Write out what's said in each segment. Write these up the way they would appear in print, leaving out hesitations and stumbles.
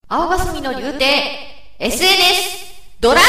青霞の流亭 SNS ドラジ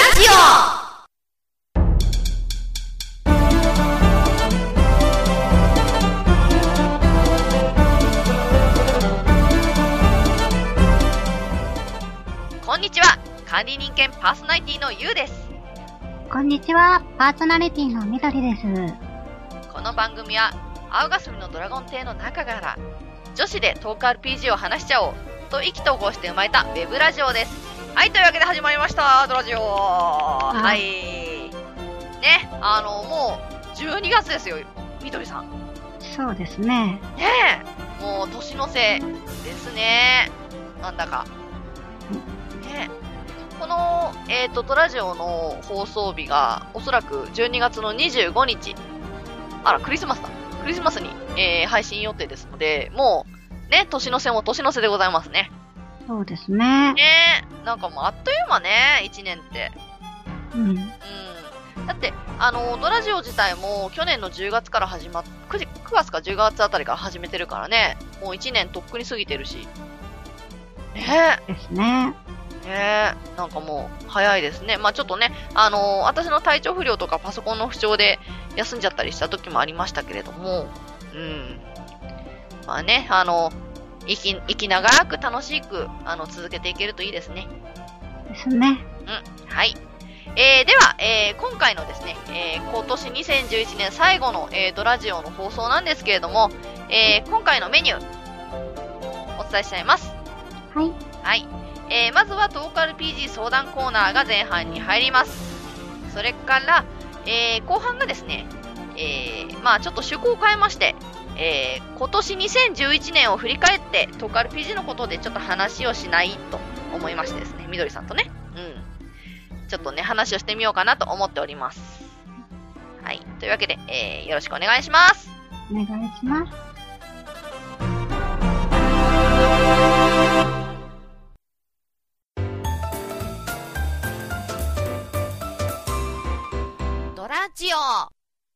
オ。こんにちは、管理人兼パーソナリティのゆうです。 こんにちは、パーソナリティのみどりです。 この番組は青霞のドラゴン亭の中から女子でトーク RPG を話しちゃおうと意気投合して生まれたウェブラジオです。はい、というわけで始まりましたドラジオ。はい、ね、もう12月ですよ、みどりさん。 そうですね。 ねえ、もう年の瀬ですね、なんだかね。この、ドラジオの放送日がおそらく12月の25日、あら、クリスマスだ。クリスマスに、配信予定ですので、もうね、年の瀬も年の瀬でございますね。 そうですね。 ねえ、なんかもうあっという間ね、1年って。だって、ドラジオ自体も去年の10月から9月か10月あたりから始めてるからね、もう1年とっくに過ぎてるし。ねえ。ですね。 なんかもう早いですね。まあちょっとね、私の体調不良とかパソコンの不調で休んじゃったりした時もありましたけれども、まあね、生き長く楽しく、続けていけるといいですね。 ですね。 はい。では、今回のですね、今年2011年最後の、ドラジオの放送なんですけれども、今回のメニュー、お伝えしちゃいます。 はい。 はい。まずはトーク RPG 相談コーナーが前半に入ります。それから、後半がですね、まあちょっと趣向を変えまして、今年2011年を振り返ってトーク RPG のことでちょっと話をしないと思いましてですね、みどりさんとね、ちょっとね話をしてみようかなと思っております。はい、というわけで、よろしくお願いします。 お願いします。 ドラジオ。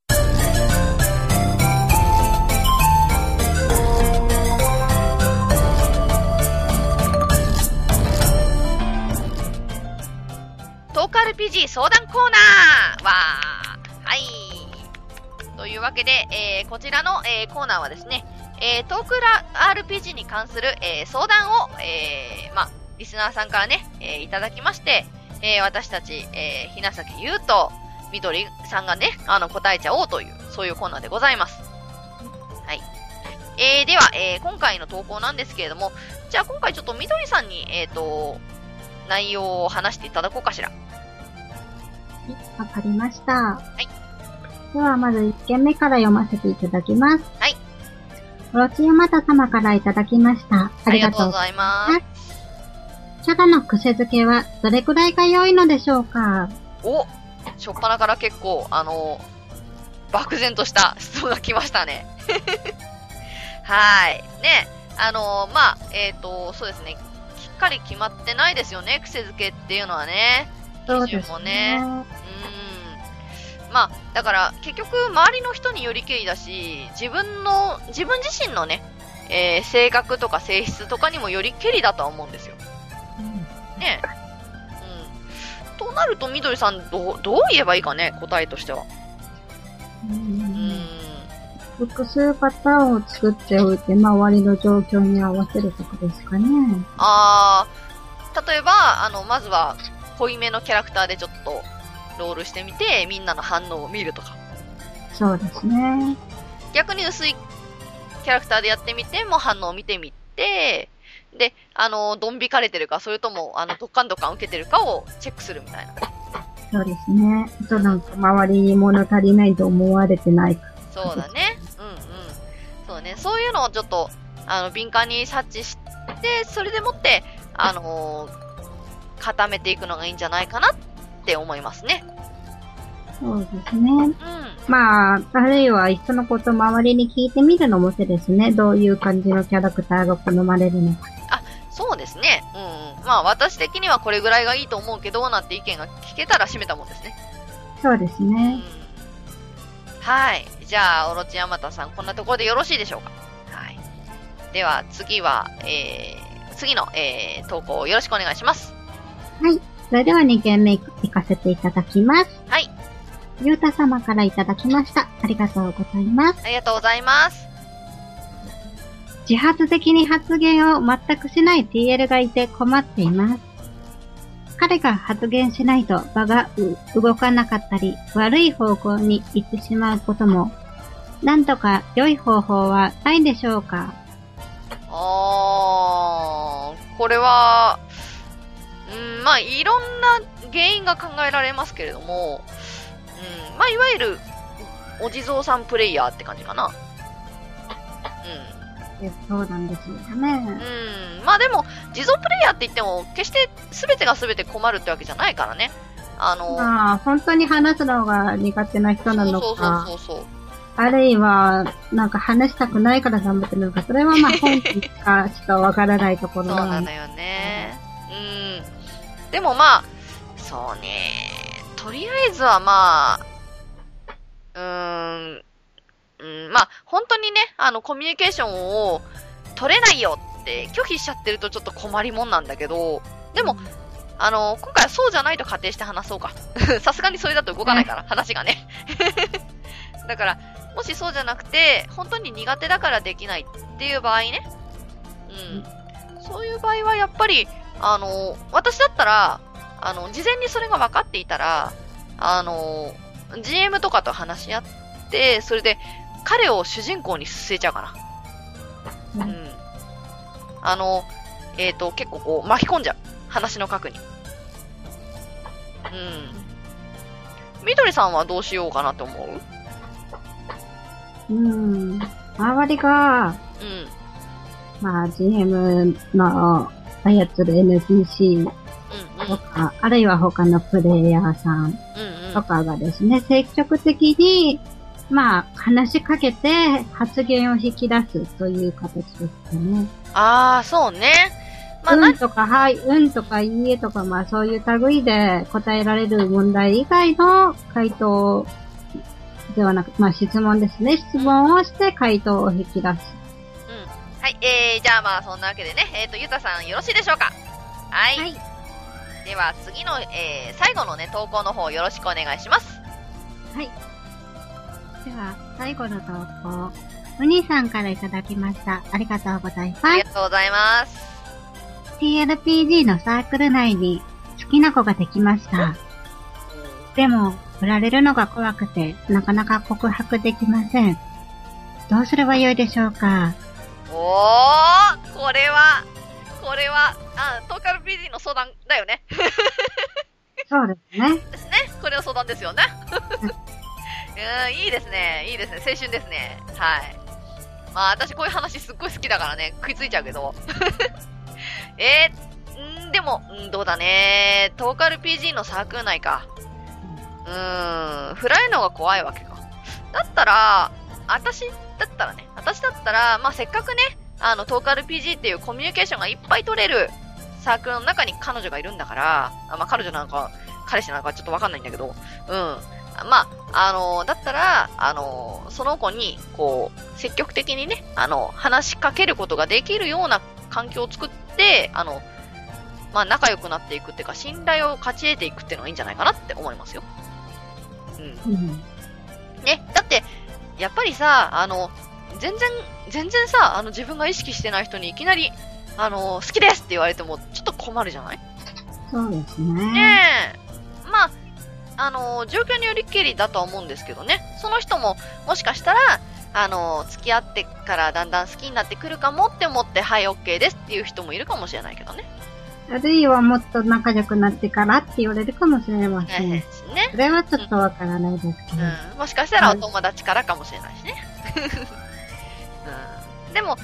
トーク RPG 相談コーナーは、はい。というわけで、こちらの、コーナーはですね、トーク RPG に関する、相談を、まあ、リスナーさんからね、いただきまして、私たち、ひなさきゆうとみどりさんがね、答えちゃおうという、そういうコーナーでございます。はい。では、今回の投稿なんですけれども、じゃあ今回ちょっとみどりさんに、内容を話していただこうかしら。 わかりました。 はい。 ではまず1件目から読ませていただきます。 はい。 オロチヤマタ様からいただきました。 ありがとうございます。 キャラの癖付けはどれくらいが良いのでしょうか？ お、しょっぱなから結構、漠然とした質問が来ましたね。はい。ね、まあ、そうですね。しっかり決まってないですよね、癖付けっていうのはね。基準もね。まあ、だから、結局、周りの人によりけりだし、自分自身のね、性格とか性質とかにもよりけりだとは思うんですよ。ね。となると、みどりさん、どう言えばいいかね、答えとしては。 複数パターンを作っておいて、周りの状況に合わせるとかですかね。 例えば、まずは、濃いめのキャラクターでちょっと、ロールしてみて、みんなの反応を見るとか。 そうですね。 逆に薄いキャラクターでやってみても反応を見てみて、で、ドン引かれてるか、それとも、ドッカンドッカン受けてるかをチェックするみたいな。 そうですね。あとなんか、周りに物足りないと思われてないか。 そうだね。そうね。そういうのをちょっと、敏感に察知して、それでもって、固めていくのがいいんじゃないかなって思いますね。 そうですね。まあ、あるいは、いっそのこと周りに聞いてみるのも手ですね。どういう感じのキャラクターが好まれるのか。 そうですね。まあ、私的にはこれぐらいがいいと思うけど、なんて意見が聞けたら締めたもんですね。 そうですね。 はい。じゃあ、オロチヤマタさん、こんなところでよろしいでしょうか。はい。では、次は、 次の、投稿をよろしくお願いします。 はい。それでは2件目行かせていただきます。 はい。 ゆうた様からいただきました。ありがとうございます。 ありがとうございます。 自発的に発言を全くしない TL がいて困っています。彼が発言しないと場が動かなかったり、悪い方向に行ってしまうことも、なんとか良い方法はないでしょうか？ これは、まあ、いろんな原因が考えられますけれども、まあ、いわゆる、お地蔵さんプレイヤーって感じかな。 そうなんですよね。 まあでも、地蔵プレイヤーって言っても、決して全てが全て困るってわけじゃないからね。 本当に話すのが苦手な人なのか。 そう。 あるいは、なんか話したくないから頑張ってるのか、それはまあ本人しかわからないところそうなんだよね。でもまあ、そうね。とりあえずはまあ、まあ、本当にね、コミュニケーションを取れないよって拒否しちゃってるとちょっと困りもんなんだけど、でも、今回はそうじゃないと仮定して話そうか。さすがにそれだと動かないから、話がね。だから、もしそうじゃなくて、本当に苦手だからできないっていう場合ね。そういう場合はやっぱり、私だったら、事前にそれが分かっていたら、GM とかと話し合って、それで、彼を主人公に据えちゃうかな。結構こう、巻き込んじゃう。話の核に。みどりさんはどうしようかなって思う？ 周りが、まあ、GM の操る NPC とか、あるいは他のプレイヤーさんとかがですね、積極的に、まあ、話しかけて発言を引き出すという形ですかね。 そうね。 まあ、とか、はい、とか、いいえとか、まあ、そういう類で答えられる問題以外の回答ではなく、まあ、質問ですね。質問をして回答を引き出す。はい、 じゃあまあ、そんなわけでね、ゆたさんよろしいでしょうか？はい。はい、では、次の、最後のね、投稿の方よろしくお願いします。 はい。では、最後の投稿。お兄さんからいただきました。ありがとうございます。 ありがとうございます。 TRPG のサークル内に好きな子ができました。でも、振られるのが怖くて、なかなか告白できません。どうすればよいでしょうか？ これは、トーカル PG の相談だよね。 そうですね。 ですね。これの相談ですよね。いいですね。青春ですね。はい。まあ、私こういう話すっごい好きだからね、食いついちゃうけど。でも、どうだね。トーカル PG のサークル内か。振られるのが怖いわけか。だったら、私だったら、まあ、せっかくね、トーカル PG っていうコミュニケーションがいっぱい取れるサークルの中に彼女がいるんだから、まあ、彼女なのか、彼氏なのかちょっとわかんないんだけど、まあ、だったら、その子に、こう、積極的にね、話しかけることができるような環境を作って、まあ、仲良くなっていくっていうか、信頼を勝ち得ていくっていうのがいいんじゃないかなって思いますよ。ね、だって、やっぱりさ、全然さ、自分が意識してない人にいきなり、好きですって言われても、ちょっと困るじゃない？ そうですね。 ねえ。まあ、状況によりけりだとは思うんですけどね。その人も、もしかしたら、付き合ってからだんだん好きになってくるかもって思って、はい、OK ですっていう人もいるかもしれないけどね。 あるいはもっと仲良くなってからって言われるかもしれません。 ね。 それはちょっとわからないですけど。 もしかしたらお友達からかもしれないしね。でも、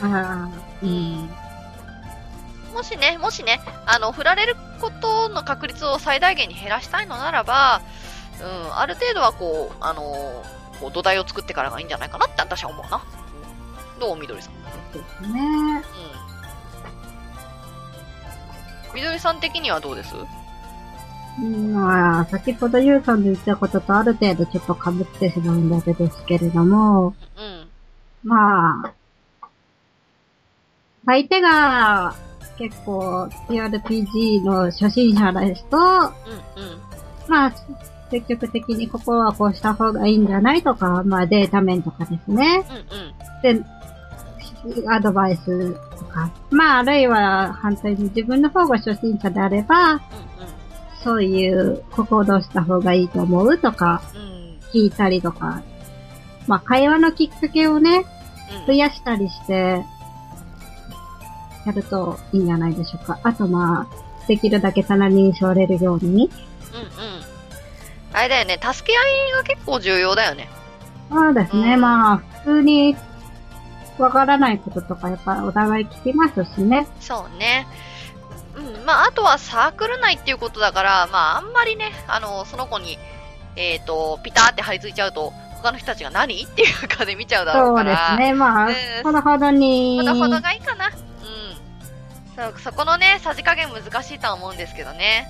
もしね、振られることの確率を最大限に減らしたいのならば、ある程度はこう土台を作ってからがいいんじゃないかなって私は思うな。どうみどりさん？ そうですね。 みどりさん的にはどうです？ まあ、先ほどゆうさんの言ったこととある程度ちょっと被ってしまうんだけですけれども、まあ、相手が結構 TRPG の初心者ですと、まあ、積極的にここはこうした方がいいんじゃないとか、まあデータ面とかですね。で、アドバイスとか、まああるいは反対に自分の方が初心者であれば、そういう、ここをどうした方がいいと思うとか、聞いたりとか、まあ会話のきっかけをね、増やしたりして、やるといいんじゃないでしょうか。あとまあ、できるだけ棚に座れるように。 あれだよね、助け合いが結構重要だよね。 そうですね、まあ、普通に、わからないこととか、やっぱお互い聞きますしね。 そうね。まあ、あとはサークル内っていうことだから、まあ、あんまりね、その子に、ピターって張り付いちゃうと、他の人たちが何っていうかで見ちゃうだろうから。 そうですね、まあ、ほどほどに。 ほどほどがいいかな。そこのね、さじ加減難しいとは思うんですけどね。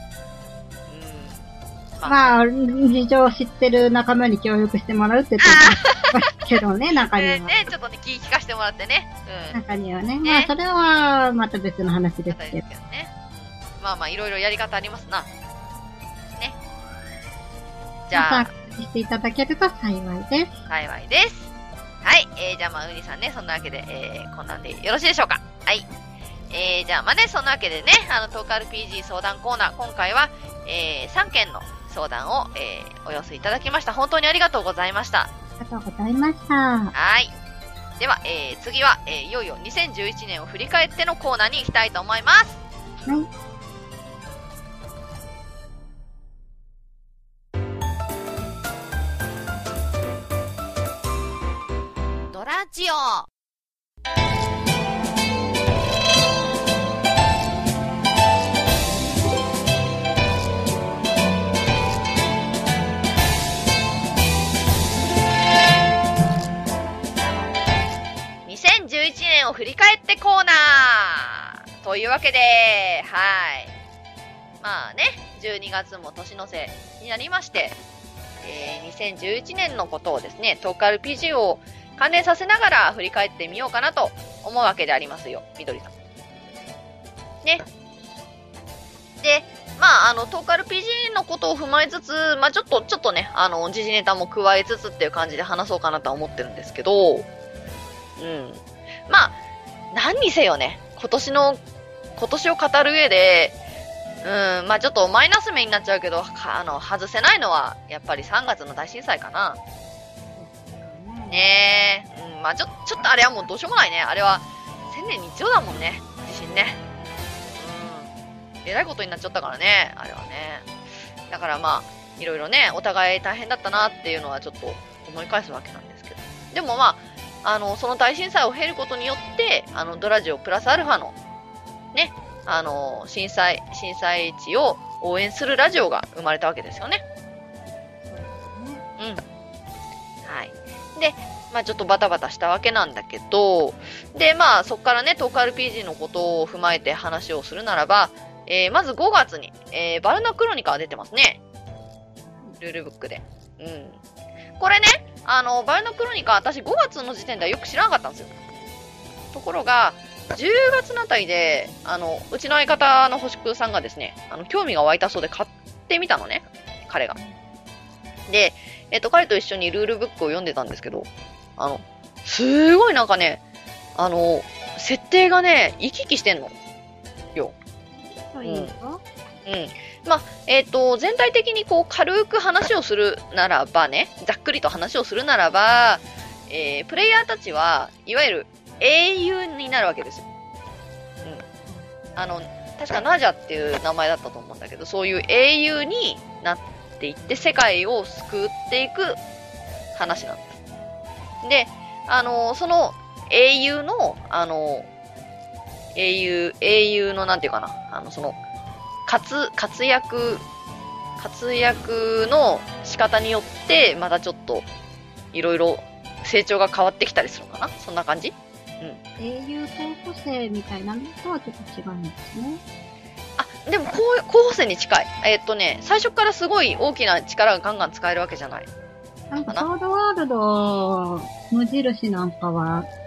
まあ、事情を知ってる仲間に協力してもらうって言ってますけどね、中には。 ね、ちょっとね、聞かせてもらってね。 中にはね。まあ、それは、また別の話ですけど。 ね。まあまあ、いろいろやり方ありますな。ね。じゃあ。 していただけると幸いです。 幸いです。はい。じゃあまあ、ウニさんね、そんなわけで、こんなんでよろしいでしょうか。はい。じゃあまあね、そんなわけでね、トーク RPG 相談コーナー、今回は、3件の相談を、お寄せいただきました。本当にありがとうございました。 ありがとうございました。 はい。では、次は、いよいよ2011年を振り返ってのコーナーに行きたいと思います。 はい。 ドラジオ。2011年を振り返ってコーナーというわけで、はい。まあね、12月も年の瀬になりまして、2011年のことをですね、トーク RPG を関連させながら振り返ってみようかなと思うわけでありますよ、みどりさん。ね。で、まあ、トーク RPG のことを踏まえつつ、まあちょっとね、時事ネタも加えつつっていう感じで話そうかなとは思ってるんですけど、まあ、何にせよね、今年を語る上で、まあちょっとマイナス面になっちゃうけど、外せないのは、やっぱり3月の大震災かな。ねえ、まあちょっとあれはもうどうしようもないね。あれは、1000年に一度だもんね、地震ね。えらいことになっちゃったからね、あれはね。だからまあ、いろいろね、お互い大変だったなっていうのはちょっと思い返すわけなんですけど。でもまあ、その大震災を経ることによって、ドラジオプラスアルファの、ね、震災地を応援するラジオが生まれたわけですよね。はい。で、まあちょっとバタバタしたわけなんだけど、で、まあそっからね、トーク RPG のことを踏まえて話をするならば、まず5月に、バルナクロニカが出てますね。ルールブックで。これね、バルナクロニカ、私5月の時点ではよく知らなかったんですよ。ところが、10月のあたりで、うちの相方の星空さんがですね、興味が湧いたそうで買ってみたのね、彼が。で、彼と一緒にルールブックを読んでたんですけど、すごいなんかね、設定がね、生き生きしてんの。よ。まあ、全体的にこう軽く話をするならばね、ざっくりと話をするならば、プレイヤーたちはいわゆる英雄になるわけですよ。確かナジャっていう名前だったと思うんだけど、そういう英雄になっていって世界を救っていく話なんです。で、その英雄の、英雄のなんていうかな、その、活躍の仕方によって、またちょっと、いろいろ成長が変わってきたりするのかな、そんな感じ。 英雄候補生みたいなのとはちょっと違うんですね。 あ、でも候補生に近い。最初からすごい大きな力がガンガン使えるわけじゃない。 なんかソードワールド無印なんかは、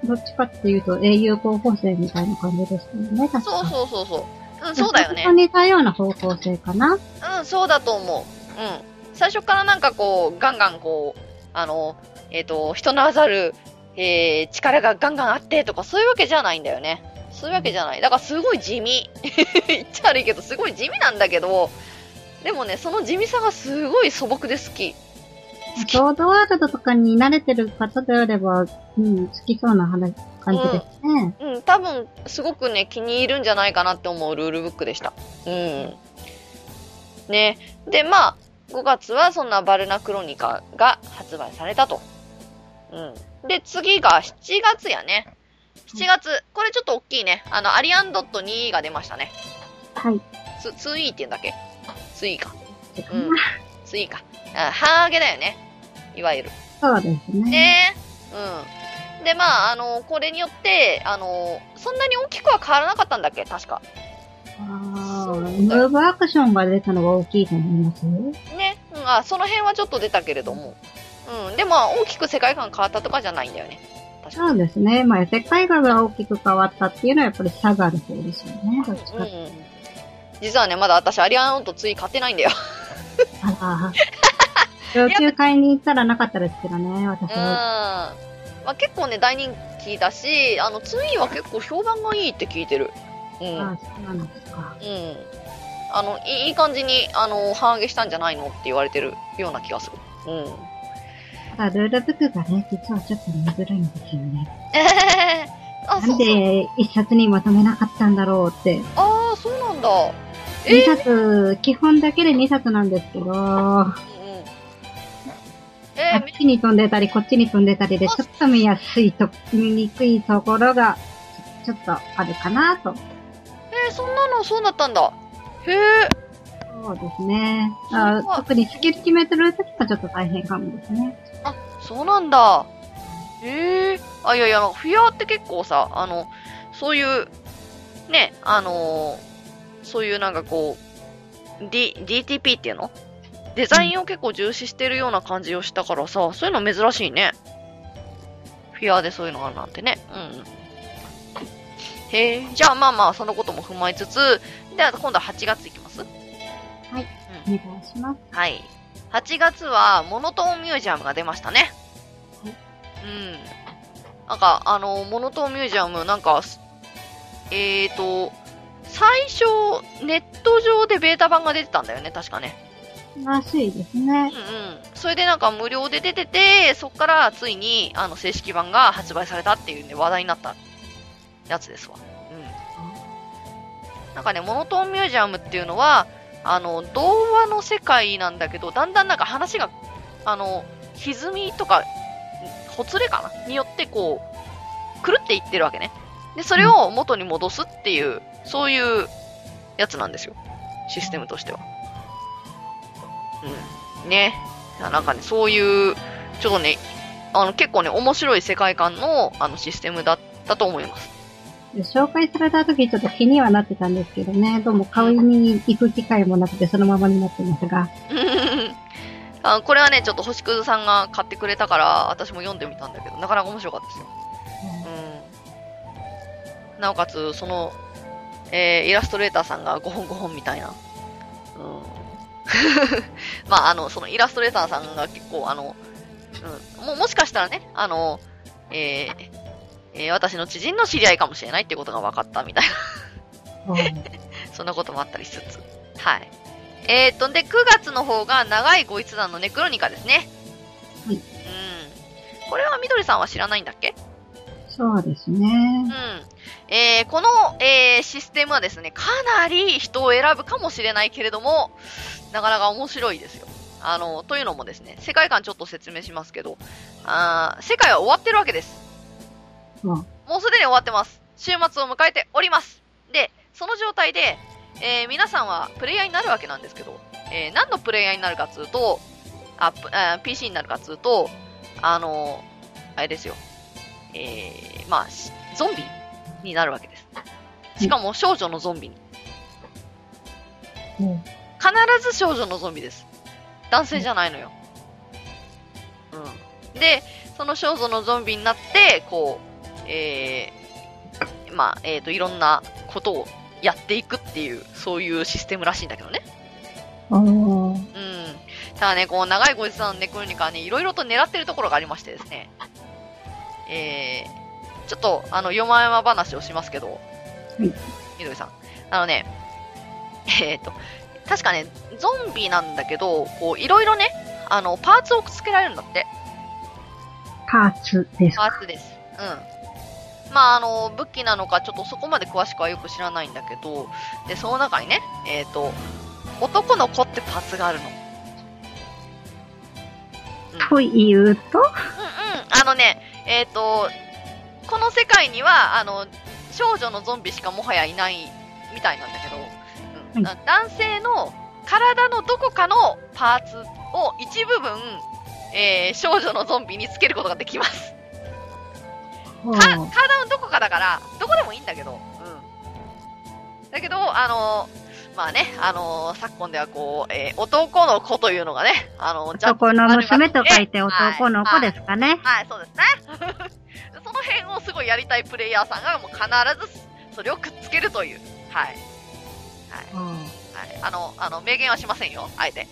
どっちかっていうと、英雄高校生みたいな感じでしたよね、確か。 そうそうそうそう。うん、そうだよね。 似たような方向性かな。 うん、そうだと思う。うん。最初からなんかこう、ガンガンこう、人ならざる、力がガンガンあってとか、そういうわけじゃないんだよね。そういうわけじゃない。だからすごい地味。言っちゃ悪いけど、すごい地味なんだけど、でもね、その地味さがすごい素朴で好き。 ソードワールドとかに慣れてる方であれば、好きそうな感じですね。 うん、多分、すごくね、気に入るんじゃないかなって思うルールブックでした。うん。ね。で、まあ、5月はそんなバルナクロニカが発売されたと。うん。で、次が7月やね。7月。これちょっと大きいね。アリアンドット2が出ましたね。 はい。 2E って言うんだっけ？ 2E か。うん。2E か。ハーゲだよね。いわゆる。 そうですね。 ね。うん。で、まあ、これによって、そんなに大きくは変わらなかったんだっけ？確か。 ムーブアクションが出たのが大きいと思いますね。うん、その辺はちょっと出たけれども。うん。でも、大きく世界観変わったとかじゃないんだよね。確かに。 そうですね。まあ、世界観が大きく変わったっていうのはやっぱり差がある方ですよね。どっちかっていうと。 実はね、まだ私、アリアンドット2買ってないんだよ。 あら。上級買いに行ったらなかったですけどね、私は。 まあ、結構ね、大人気だし、2は結構評判がいいって聞いてる。うん。 そうなんですか。 うん。いい感じに、反映したんじゃないのって言われてるような気がする。うん。 ただ、ルールブックがね、実はちょっと見づらいんですよね。 なんで、一冊にまとめなかったんだろうって。 そうなんだ。 2冊、基本だけで2冊なんですけど、あっちに飛んでたり、こっちに飛んでたりで、ちょっと見にくいところが、ちょっとあるかなと。 そうだったんだ。へえ。 そうですね。特にスキル決めてるときはちょっと大変かもですね。 そうなんだ。へえ。いやいや、フィアって結構さ、そういう、ね、そういうなんかこう、DTP っていうの？デザインを結構重視してるような感じをしたからさ、そういうの珍しいね。フィアでそういうのがあるなんてね。うん。へえ、じゃあまあまあ、そのことも踏まえつつ、では今度は8月いきます？ はい。お願いします。 はい。8月は、モノトーンミュージアムが出ましたね。 はい。 なんか、モノトーンミュージアム、なんか、最初、ネット上でベータ版が出てたんだよね、確かね。 らしいですね。 それでなんか無料で出てて、そっからついに、正式版が発売されたっていうんで話題になったやつですわ。なんかね、モノトーンミュージアムっていうのは、童話の世界なんだけど、だんだんなんか話が、歪みとか、ほつれかなによってこう、狂っていってるわけね。で、それを元に戻すっていう、そういうやつなんですよ。システムとしては。ね。なんかね、そういう、ちょっとね、結構ね、面白い世界観の、システムだったと思います。 紹介された時ちょっと気にはなってたんですけどね、どうも買いに行く機会もなくてそのままになってますが。 これはね、ちょっと星屑さんが買ってくれたから、私も読んでみたんだけど、なかなか面白かったですよ。なおかつ、その、イラストレーターさんが5本5本みたいな。まあ、そのイラストレーターさんが結構、もしかしたらね、私の知人の知り合いかもしれないってことが分かったみたいな。そんなこともあったりしつつ。はい。で、9月の方が長いご一団のネクロニカですね。 はい。 これはみどりさんは知らないんだっけ？ そうですね。 この、システムはですね、かなり人を選ぶかもしれないけれども、なかなか面白いですよ。というのもですね、世界観ちょっと説明しますけど、世界は終わってるわけです。もうすでに終わってます。週末を迎えております。で、その状態で、皆さんはプレイヤーになるわけなんですけど、何のプレイヤーになるかっつうと、PC になるかっつうと、あれですよ。まあ、ゾンビになるわけです。しかも少女のゾンビに。必ず少女のゾンビです。男性じゃないのよ。で、その少女のゾンビになって、こう、 まあ、いろんなことをやっていくっていう、そういうシステムらしいんだけどね。 おー。 うん。ただね、この長いご時世のネクロニカはね、いろいろと狙ってるところがありましてですね。ちょっと、よまやま話をしますけど、 はい。 みどりさん。確かね、ゾンビなんだけど、こう、いろいろね、パーツをくっつけられるんだって。 パーツですか。 パーツです。うん。まあ、武器なのか、ちょっとそこまで詳しくはよく知らないんだけど、で、その中にね、男の子ってパーツがあるの。 というと、 この世界には、少女のゾンビしかもはやいないみたいなんだけど、男性の体のどこかのパーツを一部分、少女のゾンビにつけることができます。体のどこかだから、どこでもいいんだけど、だけど、まあね、昨今ではこう、男の子というのがね、 男の娘と書いて男の子ですかね。 はい、そうですね。その辺をすごいやりたいプレイヤーさんがもう必ずそれをくっつけるという。はい。はい。明言はしませんよ、あえて。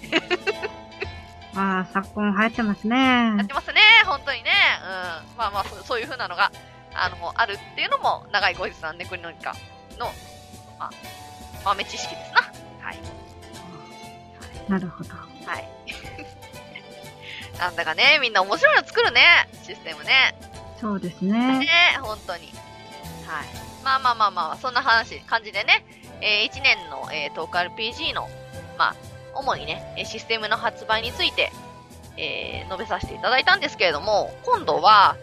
昨今流行ってますね。 やってますね、本当にね。まあまあ、そういう風なのが、あるっていうのも、長いご時世のネクロニカの、まあ、豆知識ですな。はい。 なるほど。 はい。なんだかね、みんな面白いの作るね、システムね。 そうですね。 ね、本当に。はい。まあ、そんな感じでね、1年の、トーク RPG の、まあ、主にね、システムの発売について、述べさせていただいたんですけれども、今度は、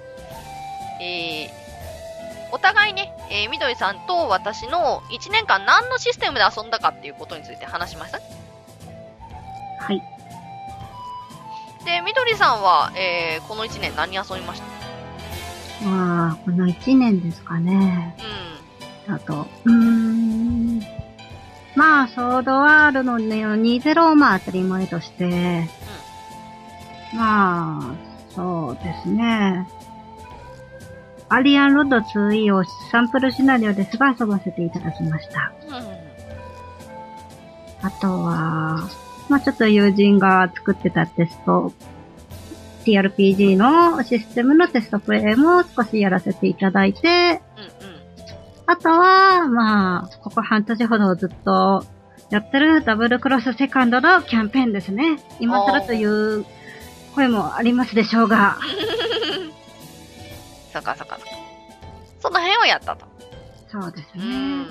お互いね、みどりさんと私の1年間何のシステムで遊んだかっていうことについて話しました。 はい。 で、みどりさんは、この1年何遊びました？ この1年ですかね。あと、まあ、ソードワールドの20まあ当たり前として、まあ、そうですね。アリアンロッド2をサンプルシナリオですが遊ばせていただきました。あとは、まあちょっと友人が作ってたテスト、TRPG のシステムのテストプレイも少しやらせていただいて、あとは、まあ、ここ半年ほどずっとやってるダブルクロスセカンドのキャンペーンですね。今更という声もありますでしょうが。 そか。その辺をやったと。 そうですね。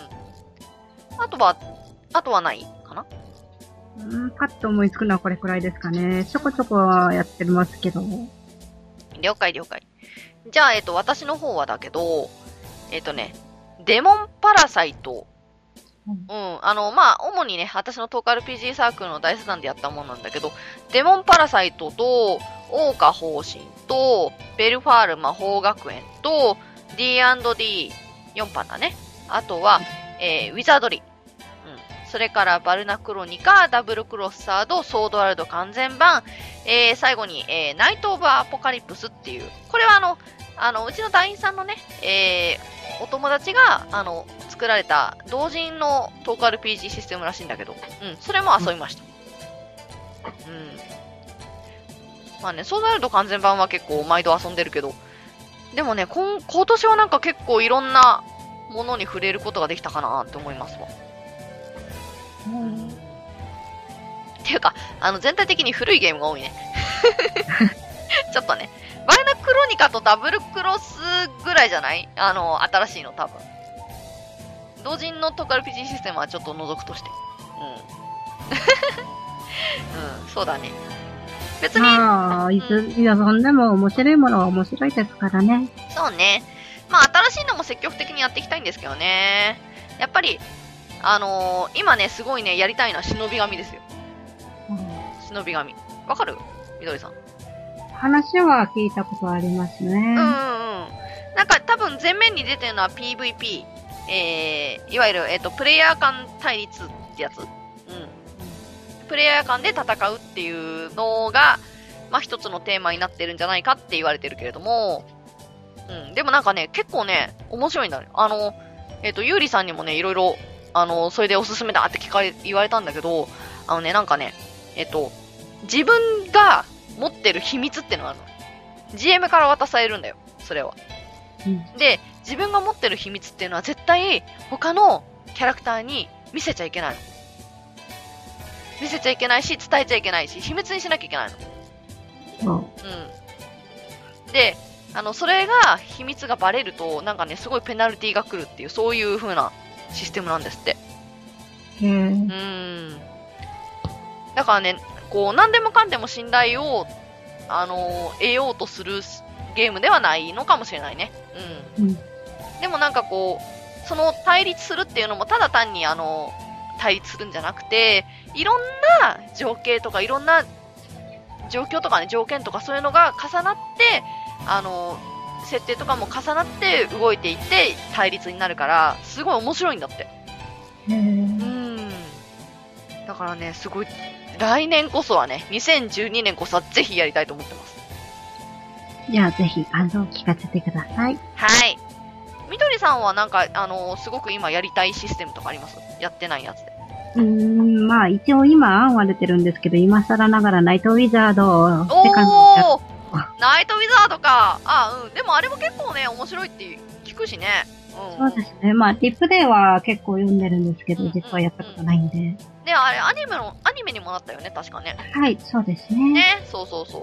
あとはないかな？ パッと思いつくのはこれくらいですかね。ちょこちょこはやってますけど。 了解。じゃあ、私の方はだけど、デモンパラサイト。まあ、主にね、私のトーク RPG サークルの大世団でやったものなんだけど、デモンパラサイトと、桜花方針と、ベルファール魔法学園と、D&D4 版だね。あとは、ウィザードリー。それから、バルナクロニカ、ダブルクロッサード、ソードワールド完全版、最後に、ナイト・オブ・アポカリプスっていう、これはうちの団員さんのね、お友達が、作られた同人のトーク RPG システムらしいんだけど、それも遊びました。まあね、ソードワールド完全版は結構毎度遊んでるけど、でもね、今年はなんか結構いろんなものに触れることができたかなって思いますわ。っていうか、全体的に古いゲームが多いね。ちょっとね、バイナクロニカとダブルクロスぐらいじゃない？新しいの多分。同人のトーク RPG システムはちょっと除くとして。そうだね。別に。 まあ、いや、そんでも面白いものは面白いですからね。 そうね。まあ、新しいのも積極的にやっていきたいんですけどね。やっぱり、今ね、すごいね、やりたいのは忍び神ですよ。忍び神。わかる？みどりさん。 話は聞いたことありますね。 なんか多分前面に出てるのは PVP。いわゆる、プレイヤー間対立ってやつ。プレイヤー間で戦うっていうのが、まあ、一つのテーマになってるんじゃないかって言われてるけれども、 うん。でもなんかね、結構ね、面白いんだね。ゆうりさんにもね、いろいろ、それでおすすめだって言われたんだけど、なんかね、自分が持ってる秘密ってのがあるの。GM から渡されるんだよ、それは。 うん。 で、自分が持ってる秘密っていうのは絶対他のキャラクターに見せちゃいけないの。見せちゃいけないし、伝えちゃいけないし、秘密にしなきゃいけないの。 そう。 うん。で、それが、秘密がバレると、なんかね、すごいペナルティが来るっていう、そういう風なシステムなんですって。だからね、こう、何でもかんでも信頼を、得ようとするゲームではないのかもしれないね。うん。でもなんかこう、その対立するっていうのも、ただ単に対立するんじゃなくて、いろんな情景とか、いろんな状況とかね、条件とかそういうのが重なって、設定とかも重なって動いていって対立になるから、すごい面白いんだって。だからね、すごい、来年こそはね、2012年こそはぜひやりたいと思ってます。 じゃあぜひ感想を聞かせてください。 はい。みどりさんはなんか、すごく今やりたいシステムとかあります？やってないやつで。 まあ一応今案は出てるんですけど、今更ながらナイトウィザードをセカンドやっナイトウィザードか。でもあれも結構ね、面白いって聞くしね。 そうですね。まあ、リプレイは結構読んでるんですけど、実はやったことないんで。 ね、あれ、アニメにもなったよね、確かね。 はい、そうですね。 ね、そうそうそう。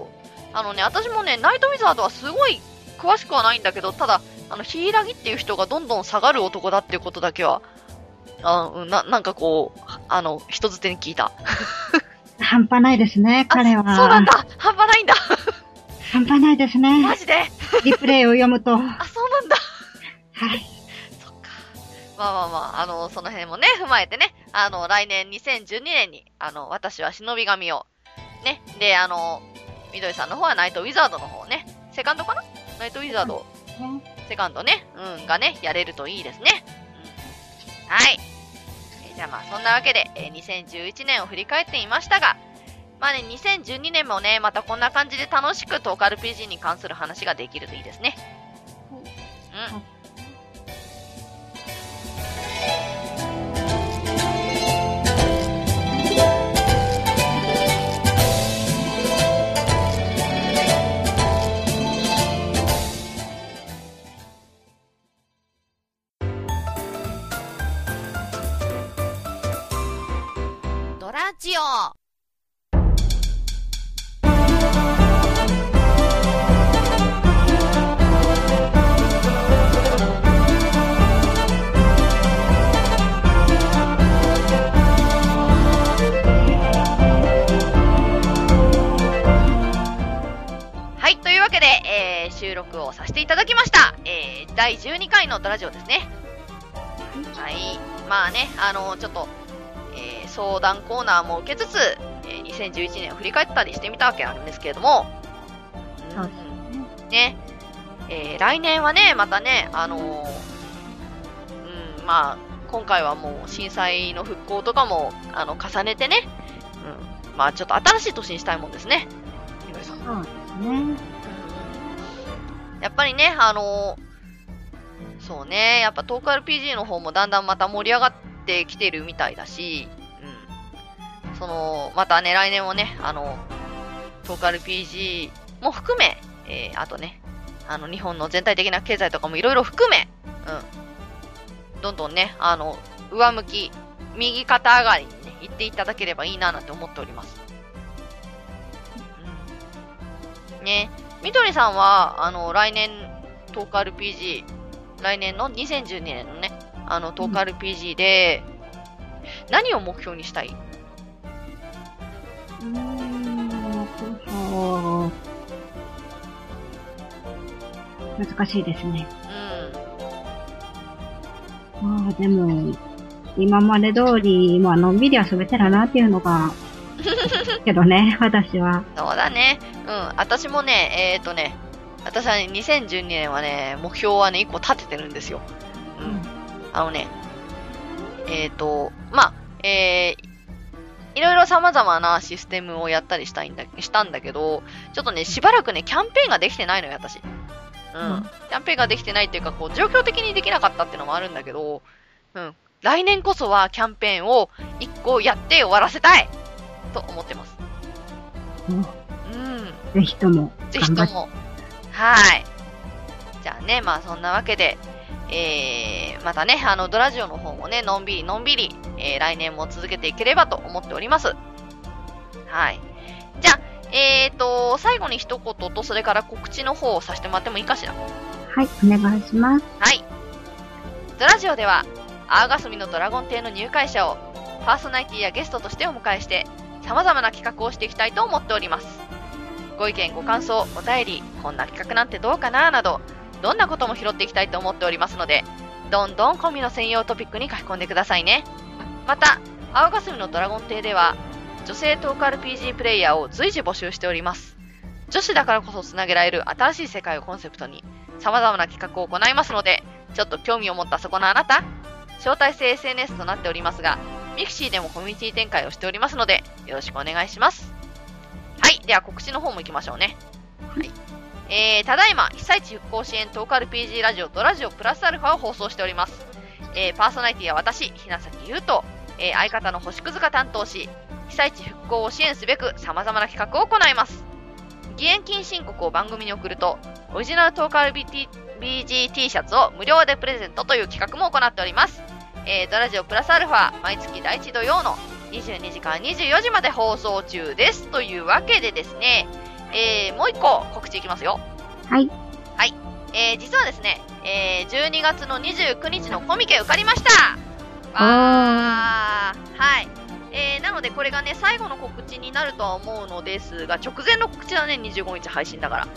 私もね、ナイトウィザードはすごい詳しくはないんだけど、ただ、ヒイラギっていう人がどんどん下がる男だっていうことだけは、なんかこう、人づてに聞いた。 半端ないですね、彼は。 そうなんだ、半端ないんだ。 半端ないですね。 マジでリプレイを読むと。 そうなんだ。 はい。 そっか。まあ、その辺もね、踏まえてね、来年2012年に、私は忍び神を、ね、で、みどりさんの方はナイトウィザードの方ね、セカンドかな？ナイトウィザード、セカンドね、がね、やれるといいですね。はい。じゃあまあ、そんなわけで、2011年を振り返ってみましたが、まあね、2012年もね、またこんな感じで楽しくトーク RPG に関する話ができるといいですね。ドラジオ収録をさせていただきました。第12回のドラジオですね。はい。まあね、ちょっと、相談コーナーも受けつつ、2011年を振り返ったりしてみたわけなんですけれども、ね、来年はね、またね、まあ、今回はもう震災の復興とかも、重ねてね、まあちょっと新しい年にしたいもんですね。ひろりさん。 そうですね。 やっぱりね、そうね、やっぱトーク RPG の方もだんだんまた盛り上がってきてるみたいだし、またね、来年もね、トーク RPG も含め、あとね、日本の全体的な経済とかもいろいろ含め、どんどんね、上向き、右肩上がりにね、行っていただければいいななんて思っております。ね。みどりさんは、来年、トーク RPG、来年の2012年のね、トーク RPG で、何を目標にしたい？ 難しいですね。まあでも、今まで通り、まあのんびり遊べてるなっていうのが、けどね、私は。 そうだね。私もね、私はね、2012年はね、目標はね、1個立ててるんですよ。まあ、いろいろ様々なシステムをやったりしたんだけど、ちょっとね、しばらくね、キャンペーンができてないのよ、私。 キャンペーンができてないっていうか、こう、状況的にできなかったっていうのもあるんだけど、来年こそはキャンペーンを1個やって終わらせたいと思ってます。 ぜひとも。 ぜひとも。はい。じゃあね、まあそんなわけで、またね、ドラジオの方もね、のんびり、来年も続けていければと思っております。はい。じゃあ、最後に一言と、それから告知の方をさせてもらってもいいかしら。 はい、お願いします。 はい。ドラジオでは、青霞のドラゴン亭の入会者を、パーソナリティやゲストとしてお迎えして、様々な企画をしていきたいと思っております。ご意見、ご感想、お便り、こんな企画なんてどうかななど、どんなことも拾っていきたいと思っておりますので、どんどんコミの専用トピックに書き込んでくださいね。また、青霞のドラゴン亭では、女性トーク RPG プレイヤーを随時募集しております。女子だからこそつなげられる新しい世界をコンセプトに、様々な企画を行いますので、ちょっと興味を持ったそこのあなた、招待制 SNS となっておりますが、ミクシーでもコミュニティ展開をしておりますので、よろしくお願いします。はい、では告知の方も行きましょうね。はい。ただいま、被災地復興支援トーク RPG ラジオドラジオプラスアルファを放送しております。パーソナリティは私、ひなさきゆうと、相方の星屑が担当し、被災地復興を支援すべく様々な企画を行います。義援金申告を番組に送ると、オリジナルトーク RPG T シャツを無料でプレゼントという企画も行っております。ドラジオプラスアルファ、毎月第1土曜の22時から24時まで放送中です。というわけでですね、もう一個告知いきますよ。 はい。 はい。実はですね、12月の29日のコミケ受かりました。はい。なのでこれがね、最後の告知になるとは思うのですが、直前の告知だね、25日配信だから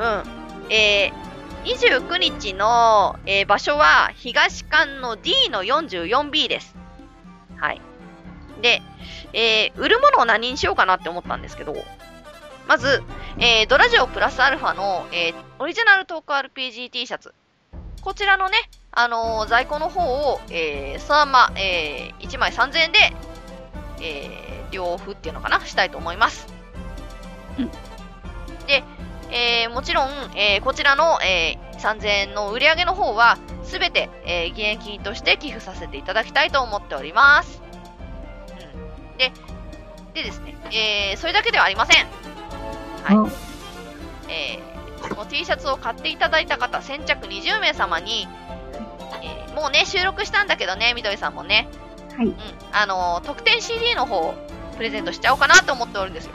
。29日の、場所は東館の D の 44B です。はい。で、売るものを何にしようかなって思ったんですけど、まず、ドラジオプラスアルファの、オリジナルトーク RPG T シャツ。こちらのね、在庫の方を、そのまま、1枚3000円で、両付っていうのかなしたいと思います。で、もちろん、こちらの、3000円の売り上げの方は、すべて、義援金として寄付させていただきたいと思っております。でですね、それだけではありません。はい。この T シャツを買っていただいた方、先着20名様に、もうね、収録したんだけどね、みどりさんもね。 はい。 特典 CD の方をプレゼントしちゃおうかなと思っておるんですよ。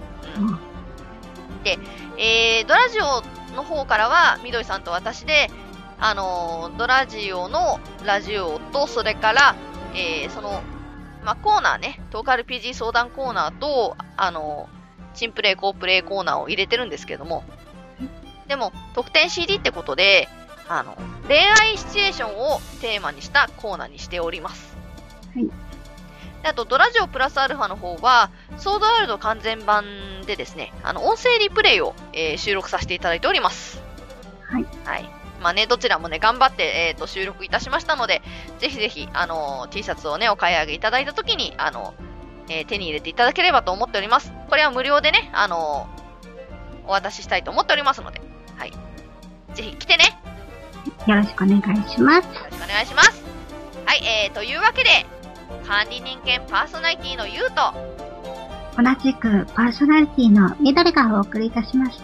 で、ドラジオの方からは、みどりさんと私で、ドラジオのラジオと、それから、その、コーナーね、トーク RPG 相談コーナーと、チンプレイ、コープレイコーナーを入れてるんですけども、でも、特典 CD ってことで、恋愛シチュエーションをテーマにしたコーナーにしております。 はい。 であと、ドラジオプラスアルファの方は、ソードワールド完全版でですね、音声リプレイを、収録させていただいております。 はい。 はい。まあね、どちらもね、頑張って、収録いたしましたので、ぜひぜひ、T シャツをね、お買い上げいただいたときに、手に入れていただければと思っております。これは無料でね、お渡ししたいと思っておりますので、はい。ぜひ来てね。 よろしくお願いします。 よろしくお願いします。はい、というわけで、管理人間パーソナリティのゆうと、 同じくパーソナリティのみどりがお送りいたしました。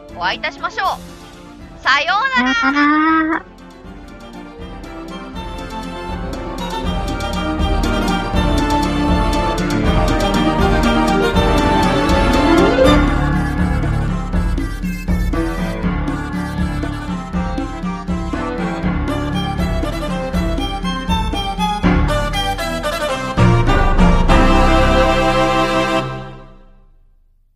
また次回お会いいたしましょう。さようなら。 さようなら。